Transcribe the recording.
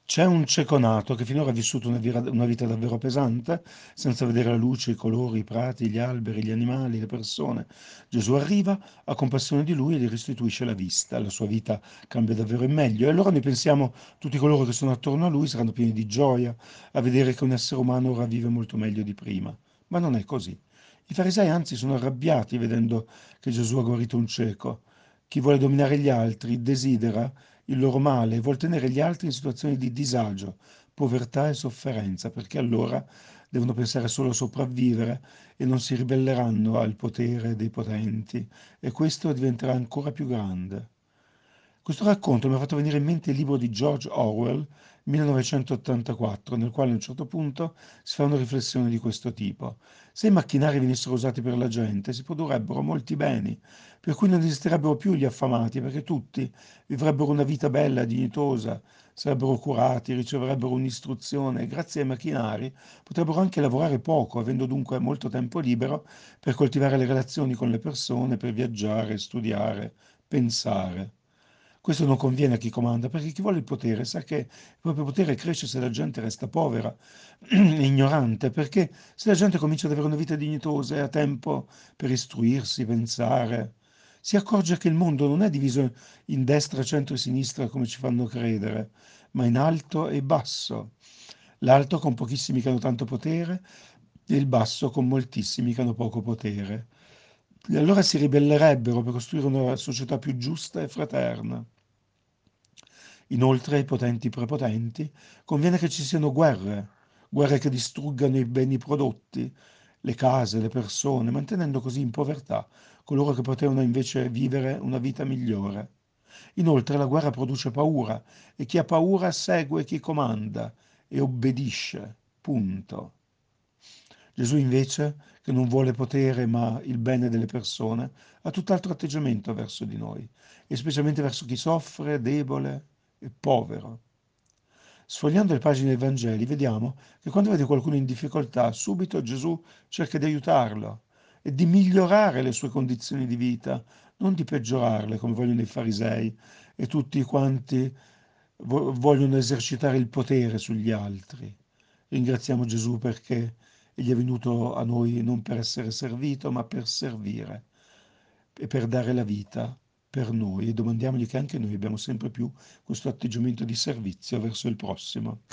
C'è un cieco nato che finora ha vissuto una vita davvero pesante, senza vedere la luce, i colori, i prati, gli alberi, gli animali, le persone. Gesù arriva, ha compassione di lui e gli restituisce la vista. La sua vita cambia davvero in meglio. E allora noi pensiamo, tutti coloro che sono attorno a lui saranno pieni di gioia a vedere che un essere umano ora vive molto meglio di prima. Ma non è così. I farisei anzi sono arrabbiati vedendo che Gesù ha guarito un cieco. Chi vuole dominare gli altri desidera il loro male e vuol tenere gli altri in situazioni di disagio, povertà e sofferenza, perché allora devono pensare solo a sopravvivere e non si ribelleranno al potere dei potenti e questo diventerà ancora più grande. Questo racconto mi ha fatto venire in mente il libro di George Orwell, 1984, nel quale a un certo punto si fa una riflessione di questo tipo. Se i macchinari venissero usati per la gente, si produrrebbero molti beni, per cui non esisterebbero più gli affamati, perché tutti vivrebbero una vita bella, dignitosa, sarebbero curati, riceverebbero un'istruzione e grazie ai macchinari potrebbero anche lavorare poco, avendo dunque molto tempo libero per coltivare le relazioni con le persone, per viaggiare, studiare, pensare. Questo non conviene a chi comanda, perché chi vuole il potere sa che il proprio potere cresce se la gente resta povera e ignorante, perché se la gente comincia ad avere una vita dignitosa e ha tempo per istruirsi, pensare, si accorge che il mondo non è diviso in destra, centro e sinistra come ci fanno credere, ma in alto e basso. L'alto con pochissimi che hanno tanto potere e il basso con moltissimi che hanno poco potere. E allora si ribellerebbero per costruire una società più giusta e fraterna. Inoltre ai potenti prepotenti conviene che ci siano guerre, guerre che distruggano i beni prodotti, le case, le persone, mantenendo così in povertà coloro che potevano invece vivere una vita migliore. Inoltre la guerra produce paura e chi ha paura segue chi comanda e obbedisce. Punto. Gesù invece, che non vuole potere ma il bene delle persone, ha tutt'altro atteggiamento verso di noi, e specialmente verso chi soffre, debole e povero. Sfogliando le pagine dei Vangeli vediamo che quando vede qualcuno in difficoltà, subito Gesù cerca di aiutarlo e di migliorare le sue condizioni di vita, non di peggiorarle come vogliono i farisei e tutti quanti vogliono esercitare il potere sugli altri. Ringraziamo Gesù perché egli è venuto a noi non per essere servito, ma per servire e per dare la vita per noi e domandiamogli che anche noi abbiamo sempre più questo atteggiamento di servizio verso il prossimo.